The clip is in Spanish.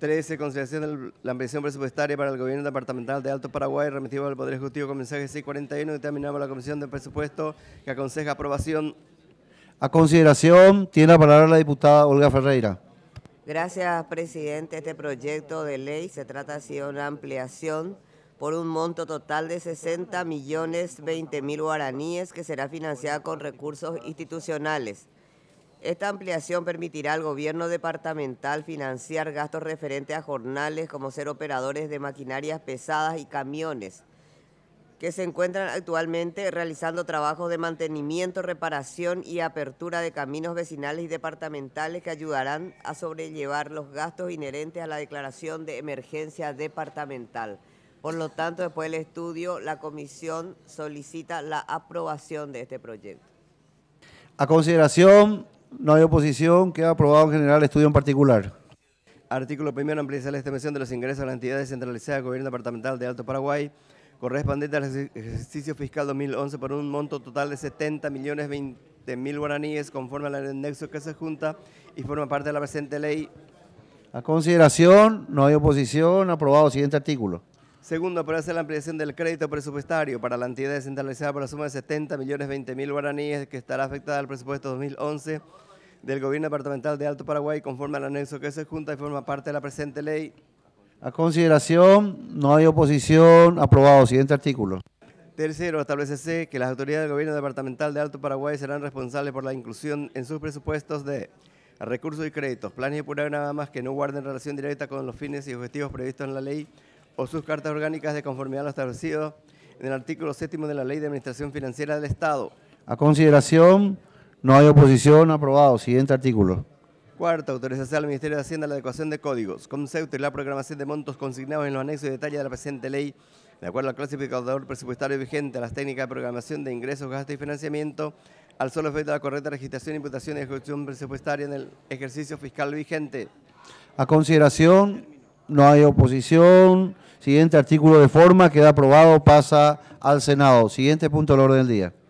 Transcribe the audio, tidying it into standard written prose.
13. Consideración de la ampliación presupuestaria para el gobierno departamental de Alto Paraguay, remitido al Poder Ejecutivo con mensaje 641, determinado la Comisión de Presupuesto que aconseja aprobación. A consideración, tiene la palabra la diputada Olga Ferreira. Gracias, presidente. Este proyecto de ley se trata de una ampliación por un monto total de 60.020.000 guaraníes que será financiada con recursos institucionales. Esta ampliación permitirá al gobierno departamental financiar gastos referentes a jornales como ser operadores de maquinarias pesadas y camiones que se encuentran actualmente realizando trabajos de mantenimiento, reparación y apertura de caminos vecinales y departamentales que ayudarán a sobrellevar los gastos inherentes a la declaración de emergencia departamental. Por lo tanto, después del estudio, la comisión solicita la aprobación de este proyecto. A consideración, no hay oposición, queda aprobado en general el estudio en particular. Artículo primero, ampliación la estimación de los ingresos de la entidad descentralizada del Gobierno Departamental de Alto Paraguay correspondiente al ejercicio fiscal 2011 por un monto total de 70.020.000 guaraníes conforme al anexo que se junta y forma parte de la presente ley. A consideración, no hay oposición, aprobado. Siguiente artículo. Segundo, aprobarse la ampliación del crédito presupuestario para la entidad descentralizada por la suma de 70.020.000 guaraníes que estará afectada al presupuesto 2011 del Gobierno Departamental de Alto Paraguay conforme al anexo que se junta y forma parte de la presente ley. A consideración, no hay oposición, aprobado. Siguiente artículo. Tercero, establecese que las autoridades del Gobierno Departamental de Alto Paraguay serán responsables por la inclusión en sus presupuestos de recursos y créditos, planes y programas que no guarden relación directa con los fines y objetivos previstos en la ley o sus cartas orgánicas de conformidad a lo establecido en el artículo 7 de la Ley de Administración Financiera del Estado. A consideración, no hay oposición, aprobado. Siguiente artículo. Cuarto, autorización al Ministerio de Hacienda a la adecuación de códigos, conceptos y la programación de montos consignados en los anexos y detalles de la presente ley, de acuerdo al clasificador presupuestario vigente, a las técnicas de programación de ingresos, gastos y financiamiento, al solo efecto de la correcta registración, imputación y ejecución presupuestaria en el ejercicio fiscal vigente. A consideración, no hay oposición. Siguiente artículo de forma, queda aprobado, pasa al Senado. Siguiente punto del orden del día.